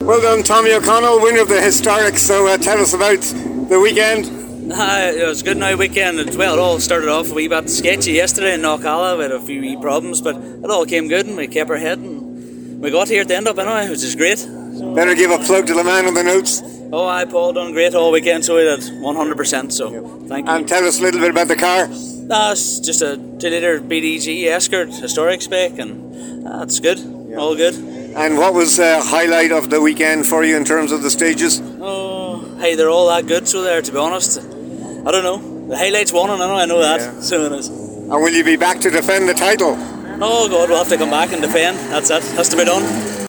Well done, Tommy O'Connell, winner of the historic. So tell us about the weekend. It was a good night weekend. It all started off a wee bit sketchy yesterday in Knockalla. We had a few wee problems, but it all came good and we kept our head and we got here to end up anyway, which is great. Better give a plug to the man on the notes. Paul done great all weekend, so we did 100%, so thank you. And tell us a little bit about the car. It's just a 2-litre BDG Escort historic spec, and it's good, all good. And what was the highlight of the weekend for you in terms of the stages? They're all that good, so there, to be honest. I don't know. The highlights won, and I know that. Yeah. So it is. And will you be back to defend the title? Oh God, we'll have to come back and defend. That's it. Has to be done.